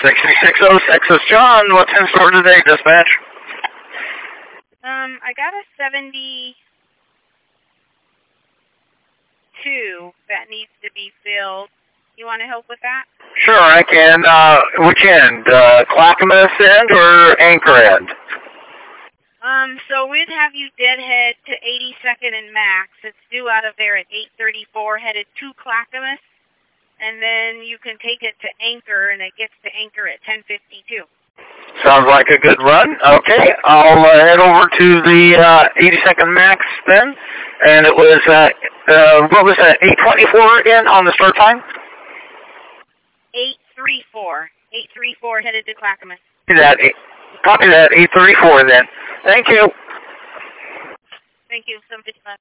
6360, John. What's in store today, dispatch? I got a 72 that needs to be filled. You want to help with that? Sure, I can. Which end? Clackamas end or Anchor end? So we'd have you deadhead to 82nd and Max. It's due out of there at 8:34, headed to Clackamas. And then you can take it to Anchor, and it gets to Anchor at 10:52. Sounds like a good run. Okay, I'll head over to the 82nd Max then. And it was, what was that, 8:24 again on the start time? 8:34. 8:34 headed to Clackamas. Copy that, 8:34 then. Thank you. Thank you. 755.